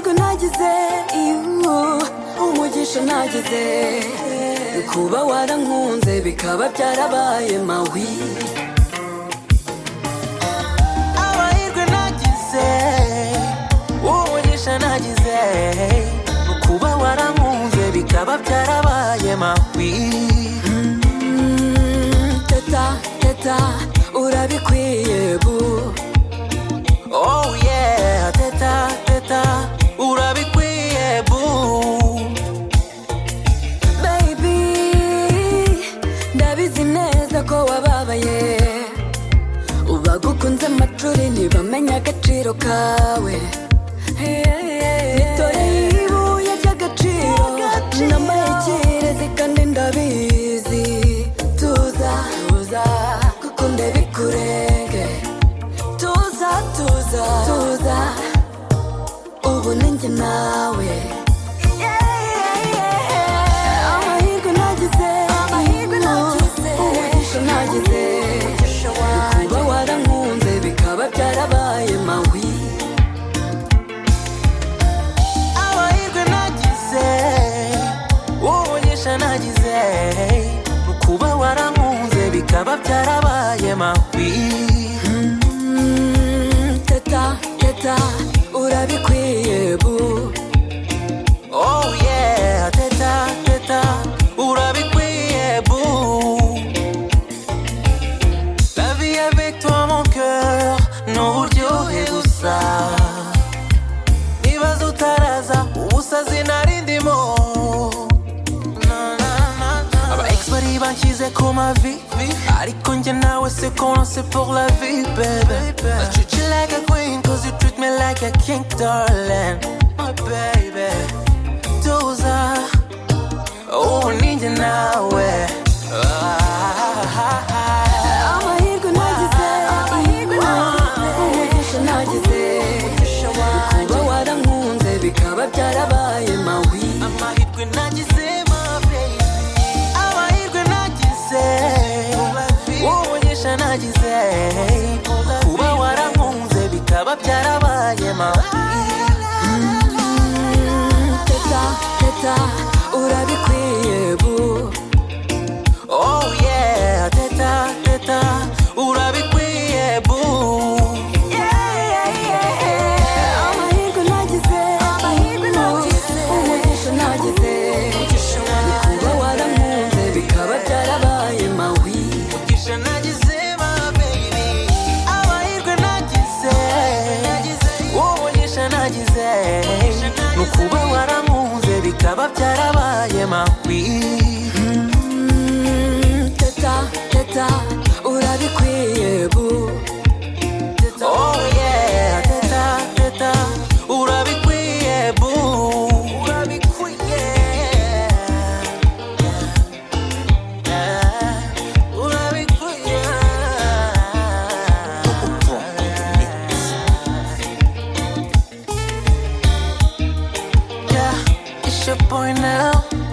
amahirwe nagize umugisha nagize kuba warankunze bikaba byarabaye mawi amahirwe nagize umugisha nagize kuba warankunze bikaba byarabaye mawi teta urabikwiye bu oh yeah teta urabikwiye bu baby ndabizi neza ko wababaye ubagukunze amacuri ntibamenya agaciro kawe nitoreye ibuye ry'agaciro nambaye ikirezi kandi ndabizi tuza kuko ndabikurenge tuza ubu ninjye nawe amahirwe nagize umugisha nagize kuba warankunze bikaba byarabaye mawi amahirwe nagize umugisha nagize kuba warankunze bikaba byarabaye mawi teta urabikwiye bu oh yeah teta urabikwiye bu la vie avec toi mon cœur n'uburyohe gusa nibaza utaraza ubusazi narindimo aba ex bari banshyize ku mavi ariko njye nawe c'est qu'on c'est pour la vie baby I treat you like a queen cause you treat me like a king darling my baby tuza ubu ninjye nawe amahirwe nagize umugisha nagize kuba warankunze bikaba byarabaye mawi amahirwe nagize my baby amahirwe nagize umugisha nagize kuba warankunze bikaba byarabaye mawi teta urabikwiye bu oh yeah teta urabikwiye bu amahirwe nagize umugisha nagize kuba warankunze bikaba byarabaye mawi umugisha nagize my baby amahirwe nagize umugisha nagize kuba warankunze bikaba byarabaye mawi teta urabikwiye bu oh yeah teta urabikwiye bu urabikwiye urabikwiye yeah it's your boy now